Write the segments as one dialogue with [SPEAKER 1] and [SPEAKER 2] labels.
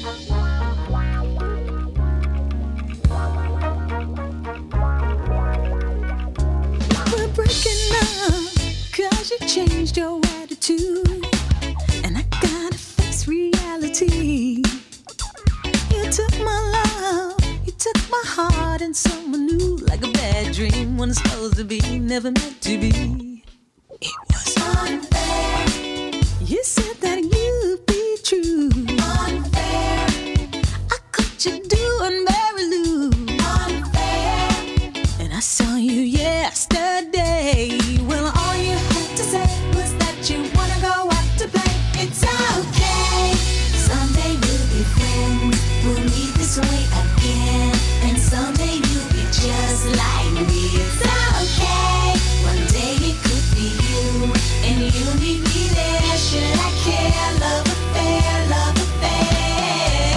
[SPEAKER 1] We're breaking up 'cause you changed your attitude, and I gotta face reality. You took my love, you took my heart, and someone new, like a bad dream when it's supposed to be, never meant to be. It was unfair. You said that you'd be true. Unfair. I caught you doing Mary Lou. Unfair. And I saw you yesterday. Well, all you had to say was that you wanna go out to play. It's okay. Someday we'll be friends. We'll meet this way again. And someday you'll be just like me. It's okay. One day it could be you, and you'll meet me there. Should I care? Love affair, love affair.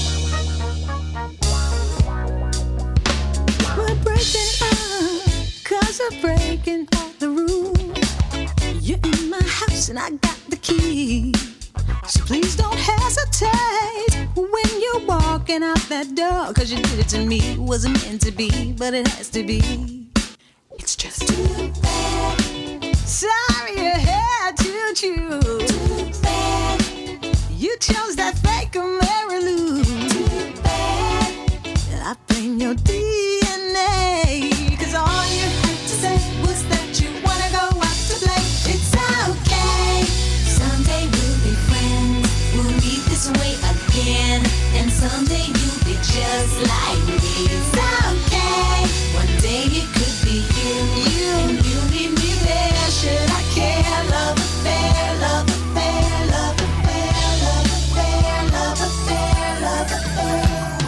[SPEAKER 1] We're breaking up 'cause we're breaking all the rules. You're in my house and I got the key. So please don't hesitate when you're walking out that door, 'cause you did it to me. Wasn't meant to be, but it has to be. It's just too bad. Sorry you had to choose. Too bad. You chose that fake Mary Lou. Too bad. And I blame your DNA, 'cause all you had to say was that you wanna go out to play. It's okay. Someday we'll be friends. We'll meet this way again. And someday you'll be just like me. It's okay. One day it could be you. And you need me there. Should I care? Love affair, love affair, love affair, love affair, love affair, love affair.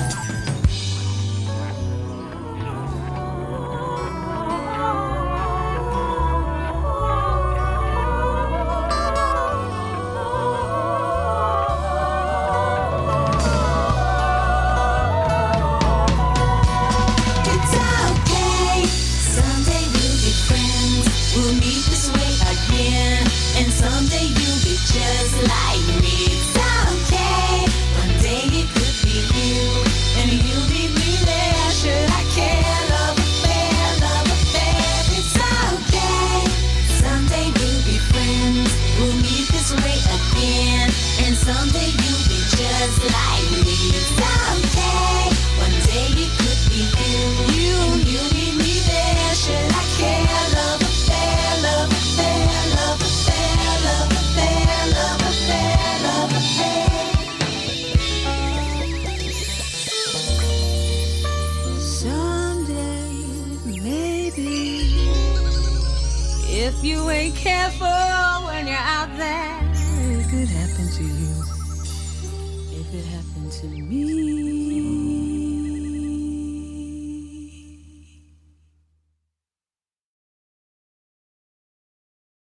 [SPEAKER 1] It's okay. Someday we'll be friends. We'll meet this way again. And someday you'll be just like me. It's okay. One day it could be you. And you'll meet me there. Should I care? Love affair, love affair. It's okay. Someday we'll be friends. We'll meet this way again. And someday you'll be just like me. It's okay. One day it could be you. And you'll meet me there. Should I care? Love affair, love affair, love affair, love affair, love affair, love affair. Someday, maybe, if you ain't careful when you're out there, it could happen to you. It could happen to me.